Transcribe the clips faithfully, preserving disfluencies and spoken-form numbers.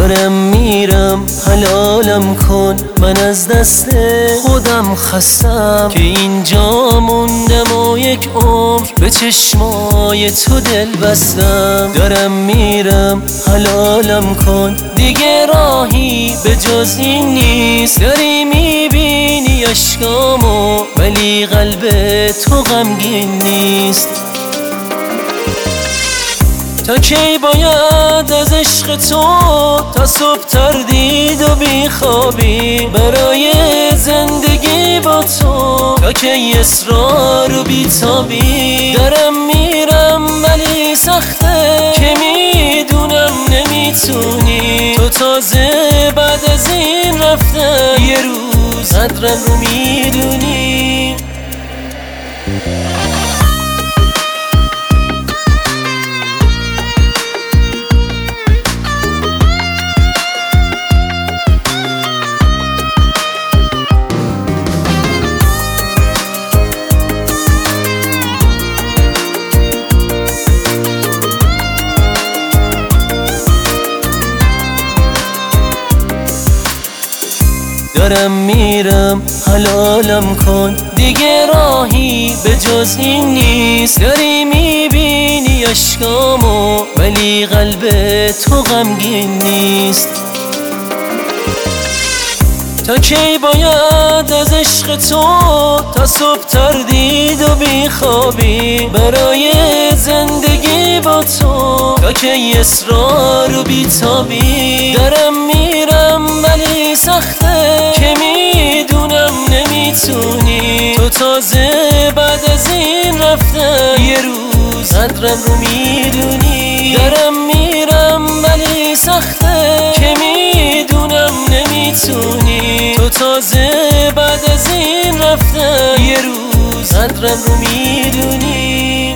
دارم میرم حلالم کن، من از دست خودم خستم که اینجا موندم و یک عمر به چشمای تو دل بستم. دارم میرم حلالم کن، دیگه راهی به جز این نیست. داری میبینی اشکامو ولی قلب تو غمگین نیست. تا کی باید از عشق تو تا صبح تردید و بیخوابی برای زندگی با تو؟ تا کی اصرار و بیتابی؟ دارم میرم ولی سخته که میدونم نمیتونی. تو تازه بعد از این رفتن یه روز قدرم رو میدونی. دارم میرم حلالم کن، دیگه راهی به جز این نیست. داری میبینی اشکامو ولی قلب تو غمگین نیست. تا کی باید از عشق تو تا صبح تردید و بیخوابی برای زندگی با تو؟ تا کی اصرار و بیتابی؟ دارم میرم ولی سخته که میدونم نمیتونی. تو تازه بعد از این رفتن یه روز قدرم رو میدونی. دارم میرم ولی سخته که میدونم نمیتونی. تو تازه بعد از این رفتن یه روز قدرم رو میدونی.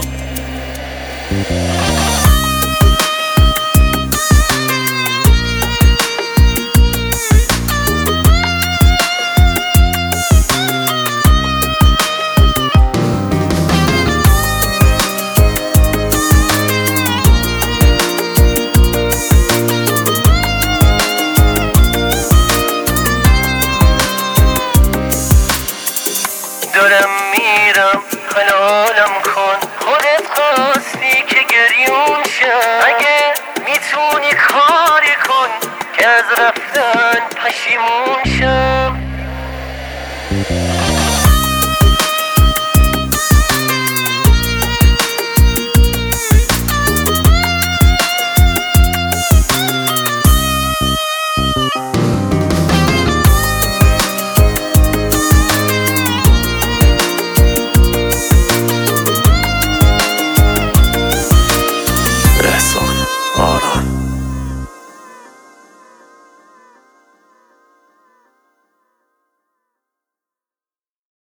دارم میرم حلالم کن، خودت خواستی که گریون شم. اگه میتونی کاری کن که از رفتن پشیمون